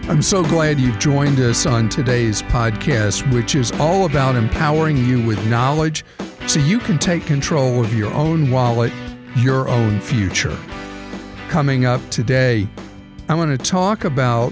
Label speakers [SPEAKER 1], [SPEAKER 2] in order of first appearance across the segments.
[SPEAKER 1] I'm so glad you've joined us on today's podcast, which is all about empowering you with knowledge so you can take control of your own wallet, your own future. Coming up today, I want to talk about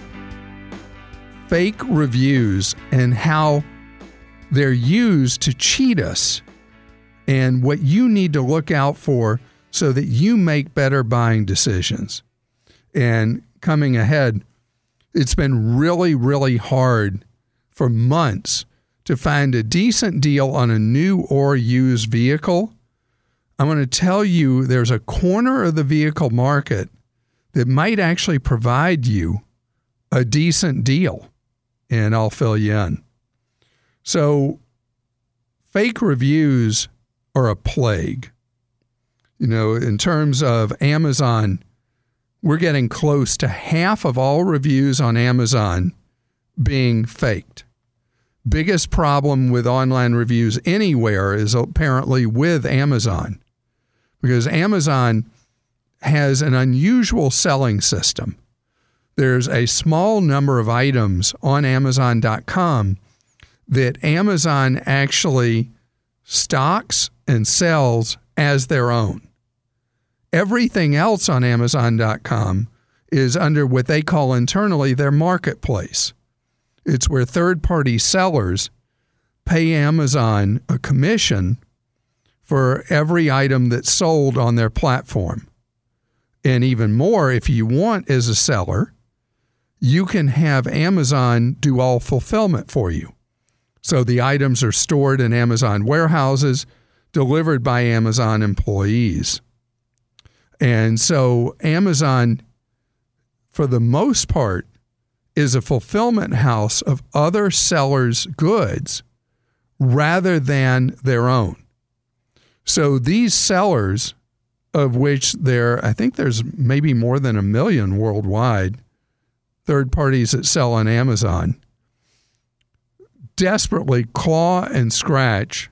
[SPEAKER 1] fake reviews and how they're used to cheat us and what you need to look out for so that you make better buying decisions. And coming ahead, it's been really, really hard for months to find a decent deal on a new or used vehicle. I'm going to tell you there's a corner of the vehicle market that might actually provide you a decent deal, and I'll fill you in. So, fake reviews are a plague. You know, in terms of Amazon, we're getting close to half of all reviews on Amazon being faked. Biggest problem with online reviews anywhere is apparently with Amazon, because Amazon has an unusual selling system. There's a small number of items on Amazon.com that Amazon actually stocks and sells as their own. Everything else on Amazon.com is under what they call internally their marketplace. It's where third-party sellers pay Amazon a commission for every item that's sold on their platform. And even more, if you want as a seller, you can have Amazon do all fulfillment for you. So the items are stored in Amazon warehouses, delivered by Amazon employees. And so Amazon, for the most part, is a fulfillment house of other sellers' goods rather than their own. So these sellers, of which I think there's maybe more than 1 million worldwide, third parties that sell on Amazon, desperately claw and scratch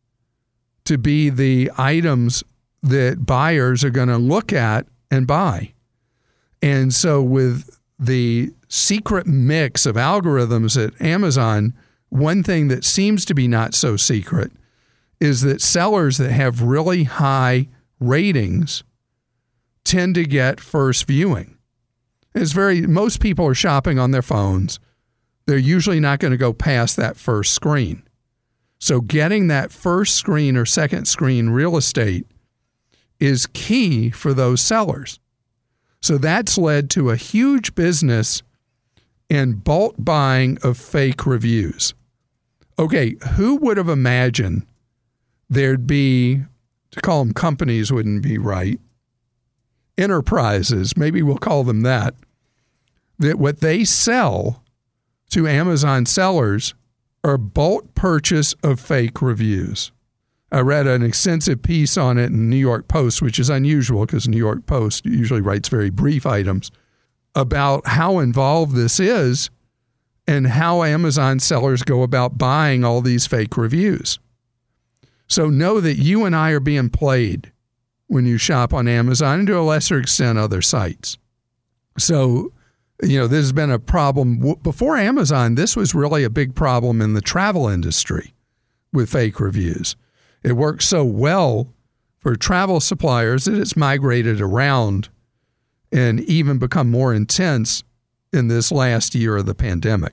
[SPEAKER 1] to be the items that buyers are going to look at and buy. And so with the secret mix of algorithms at Amazon, one thing that seems to be not so secret is that sellers that have really high ratings tend to get first viewing. Most people are shopping on their phones. They're usually not going to go past that first screen. So getting that first screen or second screen real estate is key for those sellers. So that's led to a huge business in bulk buying of fake reviews. Okay, who would have imagined there'd be, to call them companies wouldn't be right, enterprises, maybe we'll call them that what they sell to Amazon sellers are bulk purchase of fake reviews. I read an extensive piece on it in the New York Post, which is unusual because New York Post usually writes very brief items, about how involved this is and how Amazon sellers go about buying all these fake reviews. So know that you and I are being played when you shop on Amazon and to a lesser extent other sites. So, this has been a problem. Before Amazon, this was really a big problem in the travel industry with fake reviews. It works so well for travel suppliers that it's migrated around and even become more intense in this last year of the pandemic.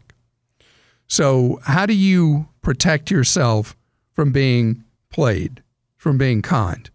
[SPEAKER 1] So how do you protect yourself from being played, from being conned?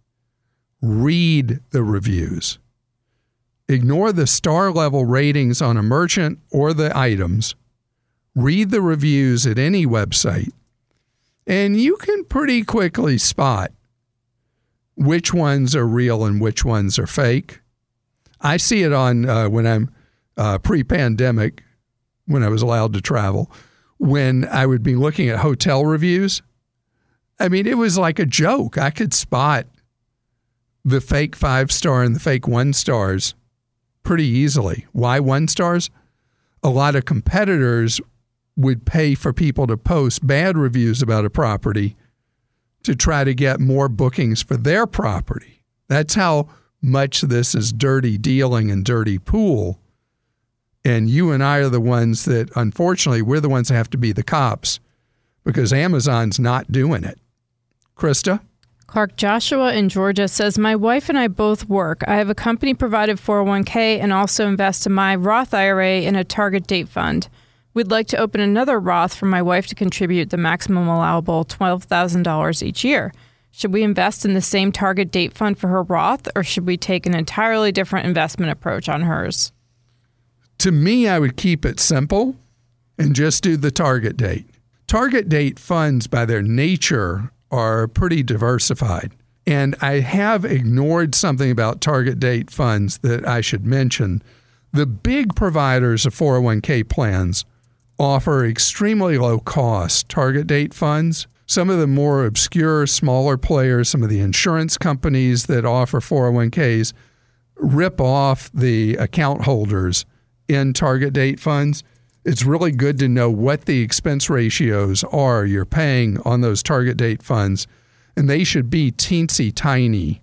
[SPEAKER 1] Read the reviews. Ignore the star level ratings on a merchant or the items. Read the reviews at any website. And you can pretty quickly spot which ones are real and which ones are fake. I see it on when I'm pre-pandemic, when I was allowed to travel, when I would be looking at hotel reviews. I mean, it was like a joke. I could spot the fake 5-star and the fake 1-stars pretty easily. Why 1 stars? A lot of competitors would pay for people to post bad reviews about a property to try to get more bookings for their property. That's how much this is dirty dealing and dirty pool. And you and I are the ones that, unfortunately, we're the ones that have to be the cops because Amazon's not doing it. Krista?
[SPEAKER 2] Clark Joshua in Georgia says, my wife and I both work. I have a company-provided 401k and also invest in my Roth IRA in a target date fund. We'd like to open another Roth for my wife to contribute the maximum allowable $12,000 each year. Should we invest in the same target date fund for her Roth, or should we take an entirely different investment approach on hers?
[SPEAKER 1] To me, I would keep it simple and just do the target date. Target date funds, by their nature, are pretty diversified. And I have ignored something about target date funds that I should mention. The big providers of 401k plans offer extremely low cost target date funds. Some of the more obscure, smaller players, some of the insurance companies that offer 401ks rip off the account holders in target date funds. It's really good to know what the expense ratios are you're paying on those target date funds, and they should be teensy tiny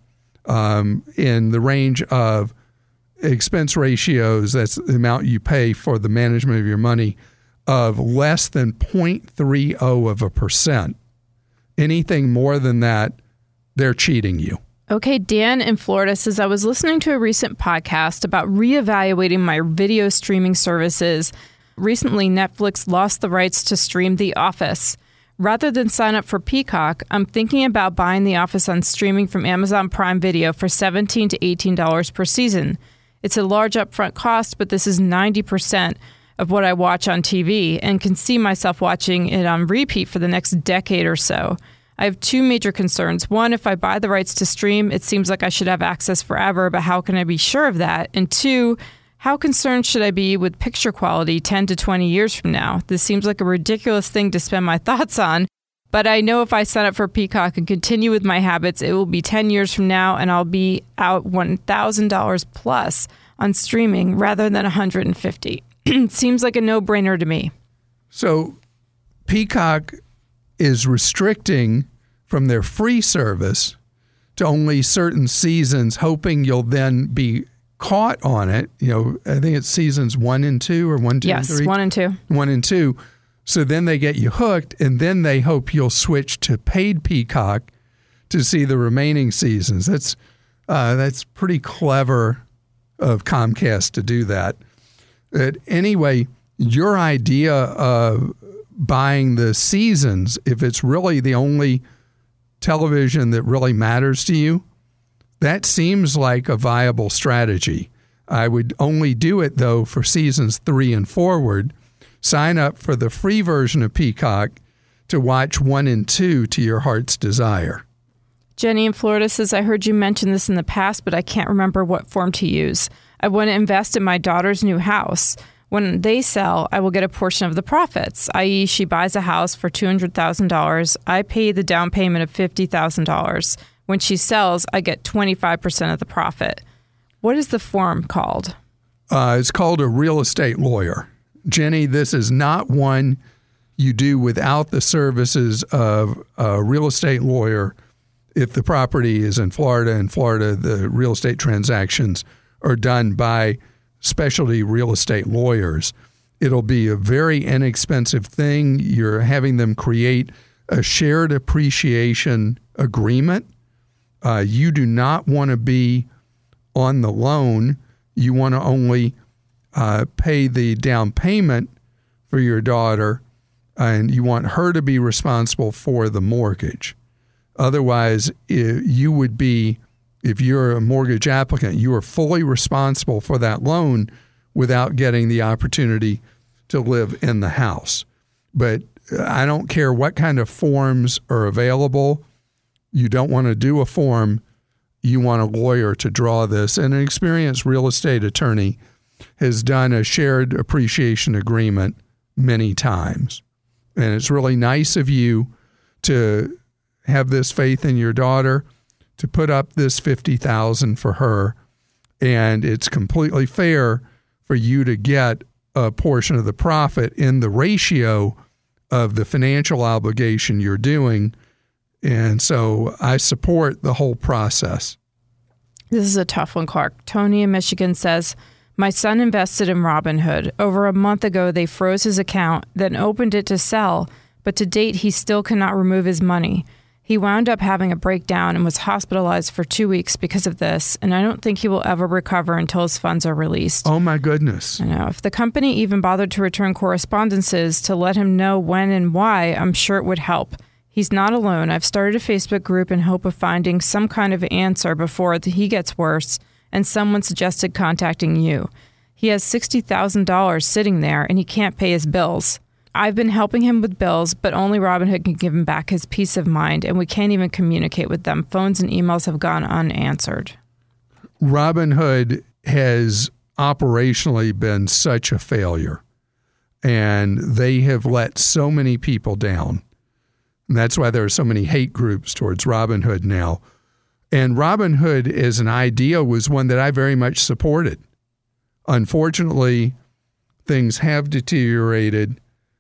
[SPEAKER 1] in the range of expense ratios, that's the amount you pay for the management of your money, of less than 0.30%. Anything more than that, they're cheating you.
[SPEAKER 2] Okay, Dan in Florida says, I was listening to a recent podcast about reevaluating my video streaming services. Recently, Netflix lost the rights to stream The Office. Rather than sign up for Peacock, I'm thinking about buying The Office on streaming from Amazon Prime Video for $17 to $18 per season. It's a large upfront cost, but this is 90% of what I watch on TV and can see myself watching it on repeat for the next decade or so. I have two major concerns. One, if I buy the rights to stream, it seems like I should have access forever, but how can I be sure of that? And two, how concerned should I be with picture quality 10 to 20 years from now? This seems like a ridiculous thing to spend my thoughts on, but I know if I sign up for Peacock and continue with my habits, it will be 10 years from now and I'll be out $1,000 plus on streaming rather than $150. It seems like a no-brainer to me.
[SPEAKER 1] So Peacock is restricting from their free service to only certain seasons, hoping you'll then be caught on it. You know, I think it's seasons 1 and 2 or 1, 2,
[SPEAKER 2] yes,
[SPEAKER 1] and 3.
[SPEAKER 2] 1 and 2.
[SPEAKER 1] 1 and 2. So then they get you hooked, and then they hope you'll switch to paid Peacock to see the remaining seasons. That's pretty clever of Comcast to do that. But anyway, your idea of buying the seasons, if it's really the only television that really matters to you, that seems like a viable strategy. I would only do it, though, for seasons 3 and forward. Sign up for the free version of Peacock to watch 1 and 2 to your heart's desire.
[SPEAKER 2] Jenny in Florida says, I heard you mention this in the past, but I can't remember what form to use. I want to invest in my daughter's new house. When they sell, I will get a portion of the profits, i.e. she buys a house for $200,000. I pay the down payment of $50,000. When she sells, I get 25% of the profit. What is the form called?
[SPEAKER 1] It's called a real estate lawyer. Jenny, this is not one you do without the services of a real estate lawyer. If the property is in Florida, the real estate transactions are done by specialty real estate lawyers. It'll be a very inexpensive thing. You're having them create a shared appreciation agreement. You do not want to be on the loan. You want to only pay the down payment for your daughter, and you want her to be responsible for the mortgage. Otherwise, you would be, if you're a mortgage applicant, you are fully responsible for that loan without getting the opportunity to live in the house. But I don't care what kind of forms are available. You don't want to do a form. You want a lawyer to draw this. And an experienced real estate attorney has done a shared appreciation agreement many times. And it's really nice of you to have this faith in your daughter, to put up this $50,000 for her. And it's completely fair for you to get a portion of the profit in the ratio of the financial obligation you're doing. And so I support the whole process.
[SPEAKER 2] This is a tough one, Clark. Tony in Michigan says, My son invested in Robinhood. Over a month ago, they froze his account, then opened it to sell, but to date, he still cannot remove his money. He wound up having a breakdown and was hospitalized for 2 weeks because of this, and I don't think he will ever recover until his funds are released.
[SPEAKER 1] Oh, my goodness.
[SPEAKER 2] I know. If the company even bothered to return correspondences to let him know when and why, I'm sure it would help. He's not alone. I've started a Facebook group in hope of finding some kind of answer before he gets worse, and someone suggested contacting you. He has $60,000 sitting there, and he can't pay his bills. I've been helping him with bills, but only Robinhood can give him back his peace of mind, and we can't even communicate with them. Phones and emails have gone unanswered.
[SPEAKER 1] Robinhood has operationally been such a failure, and they have let so many people down. And that's why there are so many hate groups towards Robinhood now. And Robinhood as an idea was one that I very much supported. Unfortunately, things have deteriorated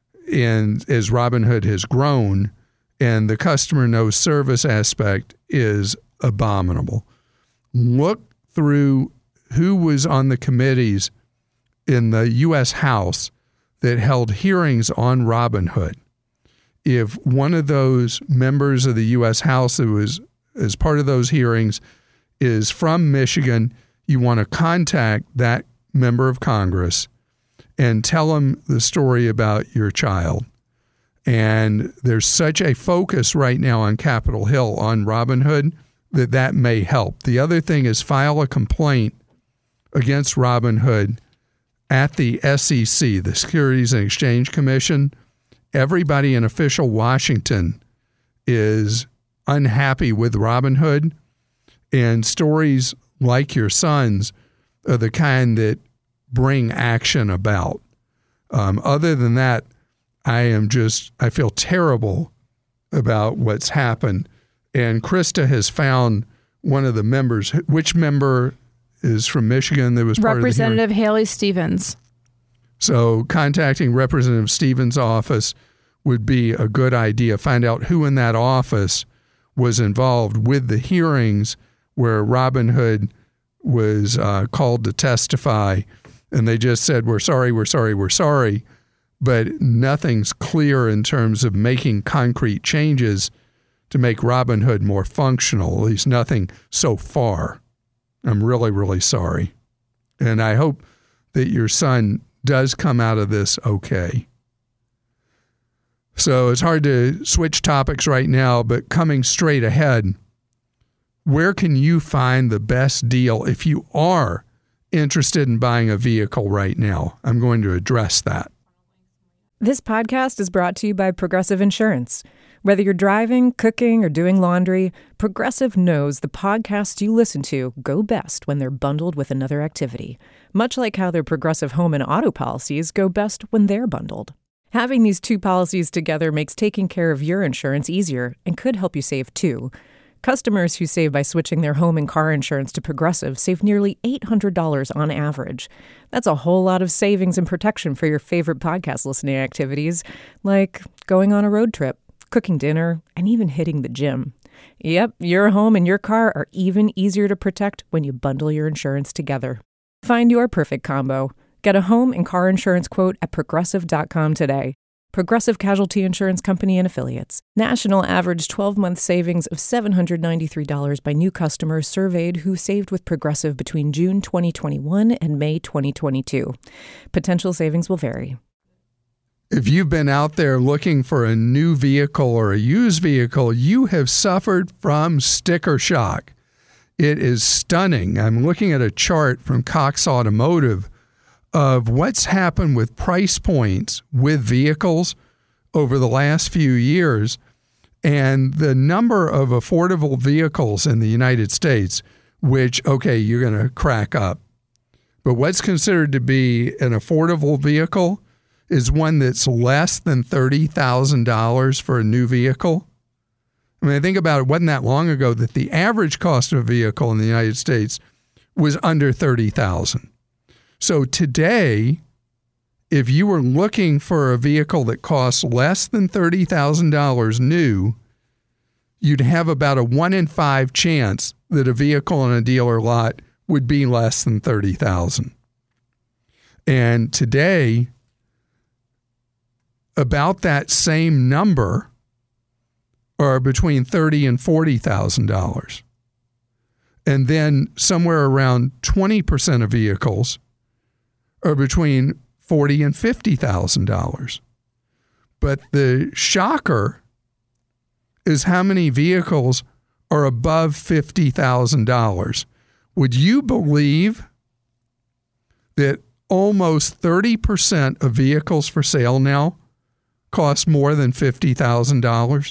[SPEAKER 1] as Robinhood has grown, and the customer no service aspect is abominable. Look through who was on the committees in the U.S. House that held hearings on Robinhood. If one of those members of the U.S. House that was as part of those hearings is from Michigan, you want to contact that member of Congress and tell them the story about your child. And there's such a focus right now on Capitol Hill on Robinhood that may help. The other thing is file a complaint against Robinhood at the SEC, the Securities and Exchange Commission. Everybody in official Washington is unhappy with Robinhood, and stories like your son's are the kind that bring action about. Other than that, I feel terrible about what's happened. And Krista has found one of the members. Which member is from Michigan that was part of the hearing?
[SPEAKER 2] Representative Haley Stevens.
[SPEAKER 1] So contacting Representative Stevens' office would be a good idea. Find out who in that office was involved with the hearings where Robinhood was called to testify, and they just said, we're sorry, but nothing's clear in terms of making concrete changes to make Robinhood more functional, at least nothing so far. I'm really, really sorry. And I hope that your son does come out of this okay. So it's hard to switch topics right now, but coming straight ahead, where can you find the best deal if you are interested in buying a vehicle right now? I'm going to address that.
[SPEAKER 3] This podcast is brought to you by Progressive Insurance. Whether you're driving, cooking, or doing laundry, Progressive knows the podcasts you listen to go best when they're bundled with another activity, much like how their Progressive home and auto policies go best when they're bundled. Having these two policies together makes taking care of your insurance easier and could help you save too. Customers who save by switching their home and car insurance to Progressive save nearly $800 on average. That's a whole lot of savings and protection for your favorite podcast listening activities, like going on a road trip, cooking dinner, and even hitting the gym. Yep, your home and your car are even easier to protect when you bundle your insurance together. Find your perfect combo. Get a home and car insurance quote at Progressive.com today. Progressive Casualty Insurance Company and Affiliates. National average 12-month savings of $793 by new customers surveyed who saved with Progressive between June 2021 and May 2022. Potential savings will vary.
[SPEAKER 1] If you've been out there looking for a new vehicle or a used vehicle, you have suffered from sticker shock. It is stunning. I'm looking at a chart from Cox Automotive of what's happened with price points with vehicles over the last few years. And the number of affordable vehicles in the United States, which, okay, you're going to crack up. But what's considered to be an affordable vehicle is one that's less than $30,000 for a new vehicle. I mean, think about it. It wasn't that long ago that the average cost of a vehicle in the United States was under $30,000. So today, if you were looking for a vehicle that costs less than $30,000 new, you'd have about a 1 in 5 chance that a vehicle on a dealer lot would be less than $30,000. And today, about that same number are between $30,000 and $40,000. And then somewhere around 20% of vehicles are between $40,000 and $50,000. But the shocker is how many vehicles are above $50,000. Would you believe that almost 30% of vehicles for sale now cost more than $50,000?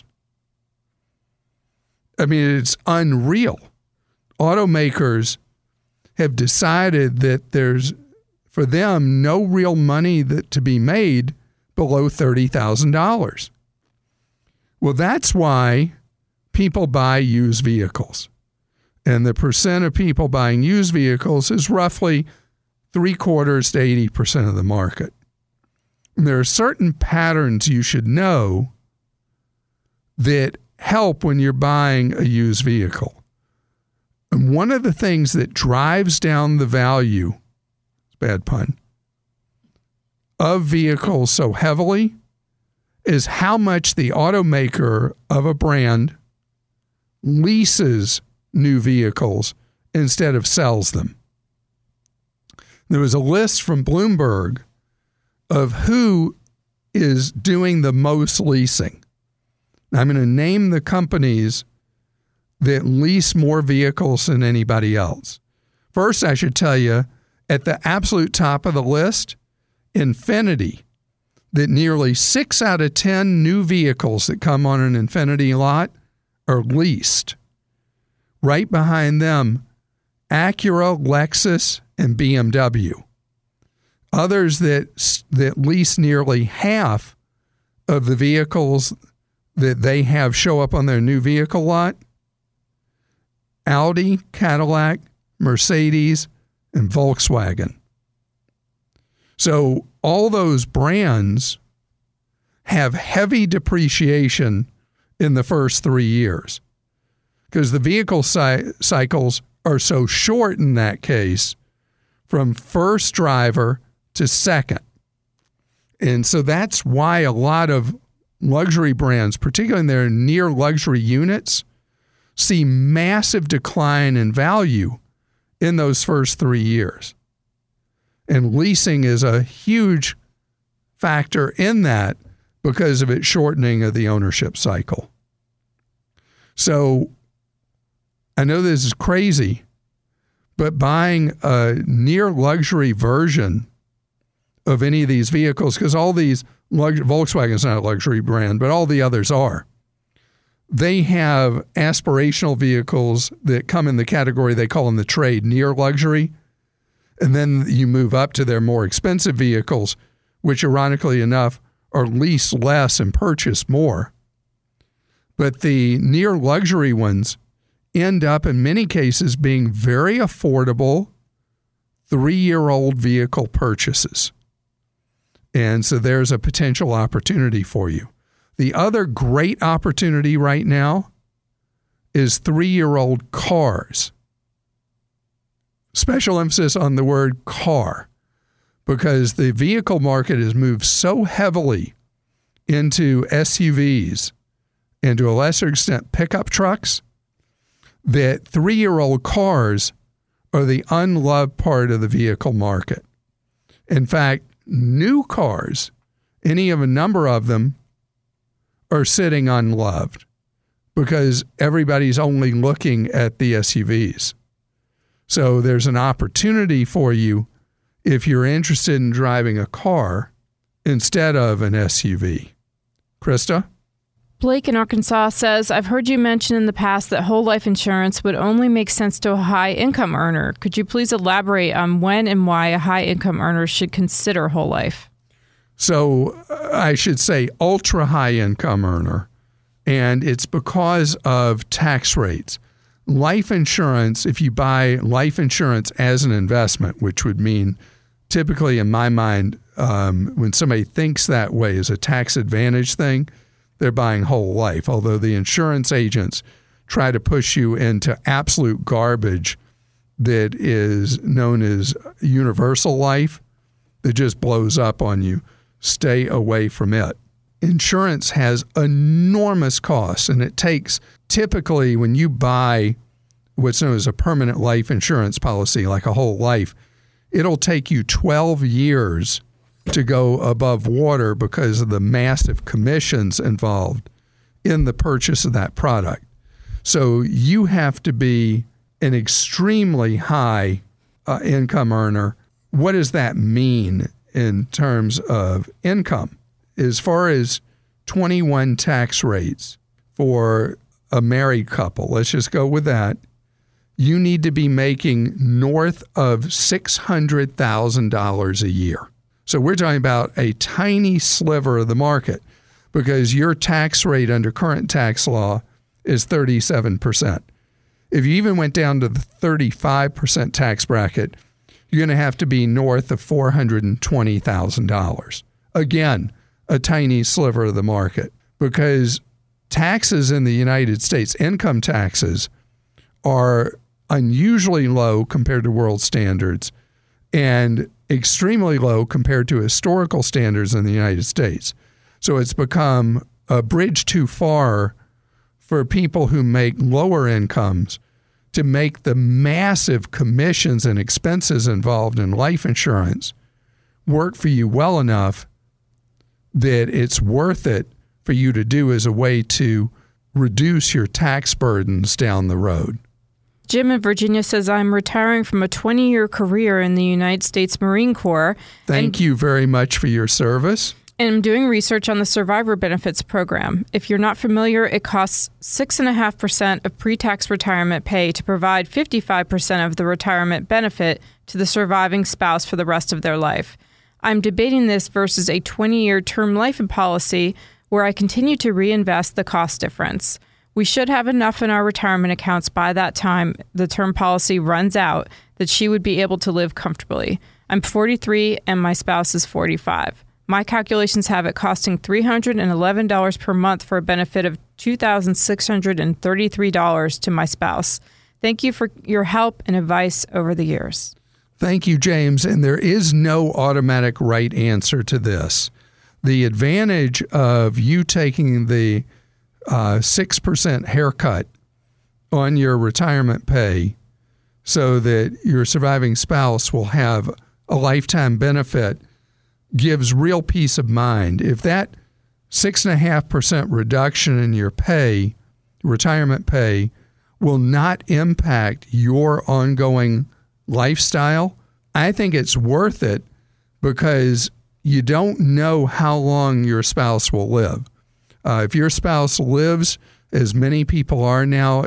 [SPEAKER 1] I mean, it's unreal. Automakers have decided that there's, for them, no real money to be made below $30,000. Well, that's why people buy used vehicles. And the percent of people buying used vehicles is roughly 3/4 to 80% of the market. And there are certain patterns you should know that help when you're buying a used vehicle. And one of the things that drives down the value, bad pun, of vehicles so heavily is how much the automaker of a brand leases new vehicles instead of sells them. There was a list from Bloomberg of who is doing the most leasing. I'm going to name the companies that lease more vehicles than anybody else. First, I should tell you, at the absolute top of the list, Infiniti, that nearly 6 out of 10 new vehicles that come on an Infiniti lot are leased. Right behind them, Acura, Lexus, and BMW. Others that lease nearly half of the vehicles that they have show up on their new vehicle lot, Audi, Cadillac, Mercedes, and Volkswagen. So all those brands have heavy depreciation in the first 3 years because the vehicle cycles are so short in that case, from first driver to second. And so that's why a lot of luxury brands, particularly in their near luxury units, see massive decline in value in those first 3 years. And leasing is a huge factor in that because of its shortening of the ownership cycle. So I know this is crazy, but buying a near luxury version of any of these vehicles, because all these, Volkswagen's not a luxury brand, but all the others are. They have aspirational vehicles that come in the category they call in the trade near luxury. And then you move up to their more expensive vehicles, which ironically enough are leased less and purchased more. But the near luxury ones end up in many cases being very affordable 3-year-old vehicle purchases. And so there's a potential opportunity for you. The other great opportunity right now is 3-year-old cars. Special emphasis on the word car, because the vehicle market has moved so heavily into SUVs and to a lesser extent pickup trucks that 3-year-old cars are the unloved part of the vehicle market. In fact, new cars, any of a number of them, are sitting unloved because everybody's only looking at the SUVs. So there's an opportunity for you if you're interested in driving a car instead of an SUV. Krista?
[SPEAKER 2] Blake in Arkansas says, I've heard you mention in the past that whole life insurance would only make sense to a high-income earner. Could you please elaborate on when and why a high-income earner should consider whole life?
[SPEAKER 1] So I should say ultra-high-income earner, and it's because of tax rates. Life insurance, if you buy life insurance as an investment, which would mean typically in my mind, when somebody thinks that way as a tax advantage thing, they're buying whole life. Although the insurance agents try to push you into absolute garbage that is known as universal life, that just blows up on you. Stay away from it. Insurance has enormous costs, and it takes, typically when you buy what's known as a permanent life insurance policy, like a whole life, it'll take you 12 years to go above water because of the massive commissions involved in the purchase of that product. So you have to be an extremely high income earner. What does that mean in terms of income? As far as 21 tax rates for a married couple, let's just go with that, you need to be making north of $600,000 a year. So we're talking about a tiny sliver of the market because your tax rate under current tax law is 37%. If you even went down to the 35% tax bracket, you're going to have to be north of $420,000. Again, a tiny sliver of the market, because taxes in the United States, income taxes, are unusually low compared to world standards and extremely low compared to historical standards in the United States. So it's become a bridge too far for people who make lower incomes to make the massive commissions and expenses involved in life insurance work for you well enough that it's worth it for you to do as a way to reduce your tax burdens down the road.
[SPEAKER 2] Jim in Virginia says, I'm retiring from a 20-year career in the United States Marine Corps.
[SPEAKER 1] Thank you very much for your service.
[SPEAKER 2] And I'm doing research on the Survivor Benefits Program. If you're not familiar, it costs 6.5% of pre-tax retirement pay to provide 55% of the retirement benefit to the surviving spouse for the rest of their life. I'm debating this versus a 20-year term life policy where I continue to reinvest the cost difference. We should have enough in our retirement accounts by that time the term policy runs out that she would be able to live comfortably. I'm 43 and my spouse is 45. My calculations have it costing $311 per month for a benefit of $2,633 to my spouse. Thank you for your help and advice over the years.
[SPEAKER 1] Thank you, James. And there is no automatic right answer to this. The advantage of you taking the 6% haircut on your retirement pay so that your surviving spouse will have a lifetime benefit gives real peace of mind. If that 6.5% reduction in your pay, retirement pay, will not impact your ongoing lifestyle, I think it's worth it because you don't know how long your spouse will live. If your spouse lives, as many people are now,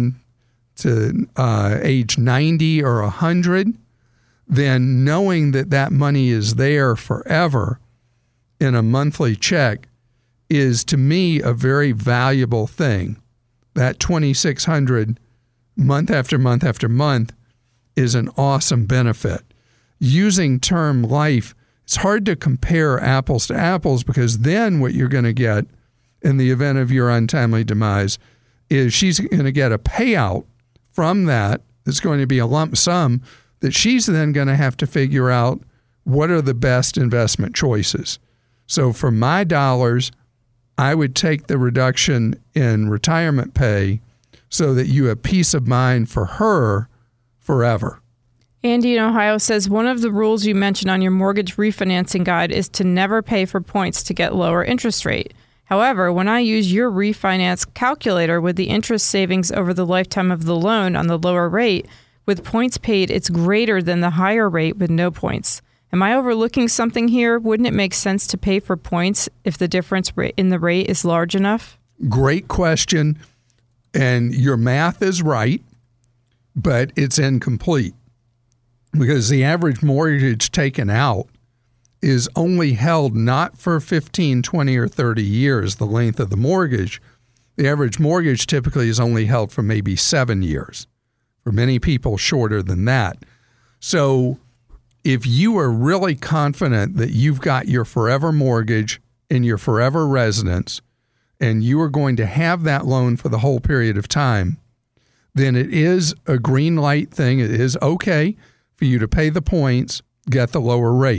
[SPEAKER 1] to age 90 or 100, then knowing that that money is there forever in a monthly check is, to me, a very valuable thing. That $2,600 month after month after month is an awesome benefit. Using term life, it's hard to compare apples to apples because then what you're going to get in the event of your untimely demise is she's going to get a payout from that. It's going to be a lump sum that she's then going to have to figure out what are the best investment choices. So for my dollars, I would take the reduction in retirement pay so that you have peace of mind for her forever.
[SPEAKER 2] Andy in Ohio says, one of the rules you mentioned on your mortgage refinancing guide is to never pay for points to get lower interest rate. However, when I use your refinance calculator with the interest savings over the lifetime of the loan on the lower rate, with points paid, it's greater than the higher rate with no points. Am I overlooking something here? Wouldn't it make sense to pay for points if the difference in the rate is large enough?
[SPEAKER 1] Great question. And your math is right, but it's incomplete because the average mortgage taken out is only held not for 15, 20, or 30 years, the length of the mortgage. The average mortgage typically is only held for maybe 7 years. For many people, shorter than that. So if you are really confident that you've got your forever mortgage in your forever residence and you are going to have that loan for the whole period of time, then it is a green light thing. It is okay for you to pay the points, get the lower rate.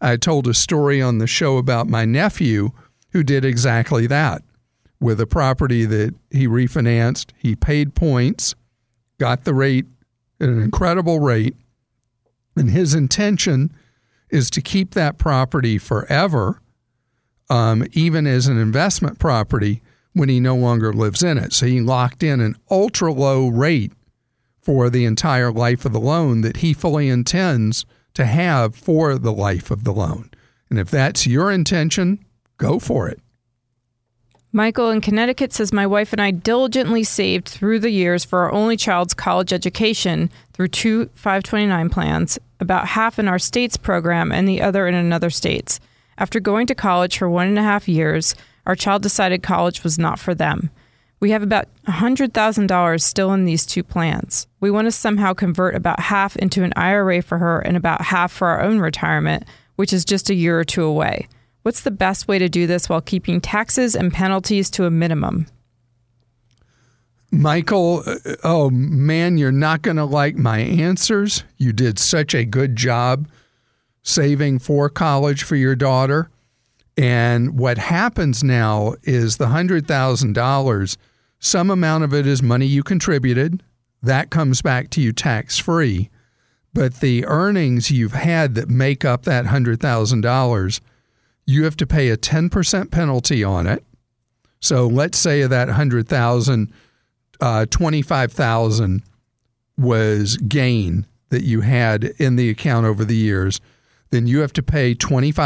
[SPEAKER 1] I told a story on the show about my nephew who did exactly that. With a property that he refinanced, he paid points, got the rate at an incredible rate, and his intention is to keep that property forever, even as an investment property when he no longer lives in it. So he locked in an ultra low rate for the entire life of the loan that he fully intends to have for the life of the loan. And if that's your intention, go for it.
[SPEAKER 2] Michael in Connecticut says, my wife and I diligently saved through the years for our only child's college education through 2 529 plans, about half in our state's program and the other in another state's. After going to college for 1.5 years, our child decided college was not for them. We have about $100,000 still in these 2 plans. We want to somehow convert about half into an IRA for her and about half for our own retirement, which is just a year or 2 away. What's the best way to do this while keeping taxes and penalties to a minimum?
[SPEAKER 1] Michael, oh man, you're not going to like my answers. You did such a good job saving for college for your daughter. And what happens now is the $100,000, some amount of it is money you contributed. That comes back to you tax-free. But the earnings you've had that make up that $100,000, you have to pay a 10% penalty on it. So let's say of that $100,000, $25,000 was gain that you had in the account over the years. Then you have to pay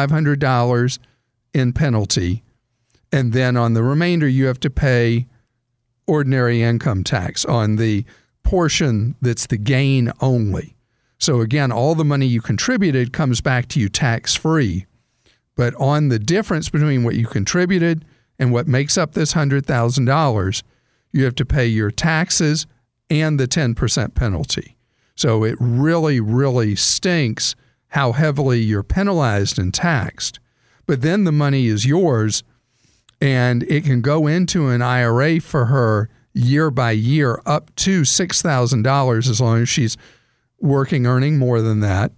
[SPEAKER 1] $2,500 in penalty. And then on the remainder, you have to pay ordinary income tax on the portion that's the gain only. So again, all the money you contributed comes back to you tax-free. But on the difference between what you contributed and what makes up this $100,000, you have to pay your taxes and the 10% penalty. So it really, really stinks how heavily you're penalized and taxed. But then the money is yours, and it can go into an IRA for her year by year up to $6,000 as long as she's working, earning more than that.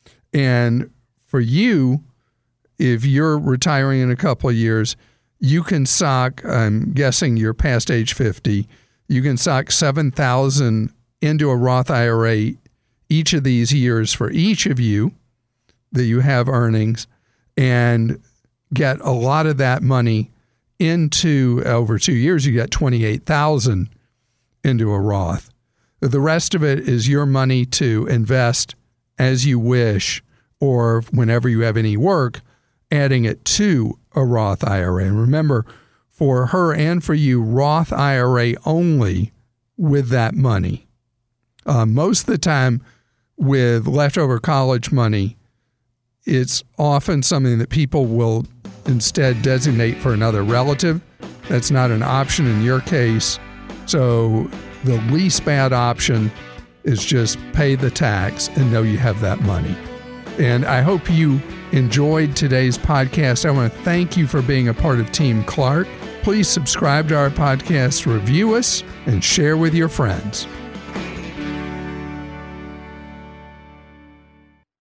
[SPEAKER 1] And for you, if you're retiring in a couple of years, you can sock, I'm guessing you're past age 50, you can sock $7,000 into a Roth IRA each of these years for each of you that you have earnings, and get a lot of that money into, over 2 years, you get $28,000 into a Roth. The rest of it is your money to invest as you wish, or whenever you have any work, adding it to a Roth IRA. And remember, for her and for you, Roth IRA only with that money. Most of the time with leftover college money, it's often something that people will instead designate for another relative. That's not an option in your case. So the least bad option is just pay the tax and know you have that money. And I hope you enjoyed today's podcast. I want to thank you for being a part of Team Clark. Please subscribe to our podcast, review us, and share with your friends.